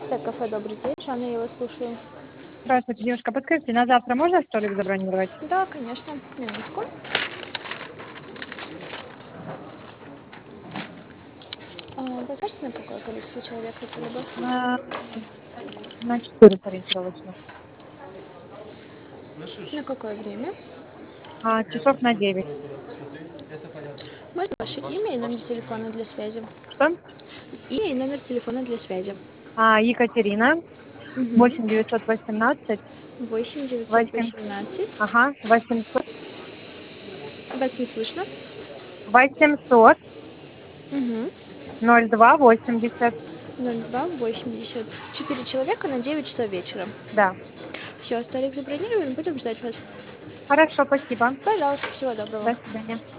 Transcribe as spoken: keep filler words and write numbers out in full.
Так, кафе «Добрый день». Жанна, я вас слушаю. Здравствуйте, девушка. Подскажите, на завтра можно столик забронировать? Да, конечно. Минутку. А, вы скажете, на какое количество человек хотели бы? На, на четыре ориентировочно. На какое время? А, часов на девять. Можно ваше имя и номер телефона для связи? Что? Имя и номер телефона для связи. А, Екатерина, Угу. восемь девятьсот восемнадцать, восемь девятьсот восемь, восемнадцать. ага, восемьсот, Вас не слышно? восемьсот, Угу. ноль два восемьдесят. ноль два восемьдесят. Четыре человека на девять часов вечера. Да. Все, столик забронирован, будем ждать вас. Хорошо, спасибо. Пожалуйста, всего доброго. До свидания.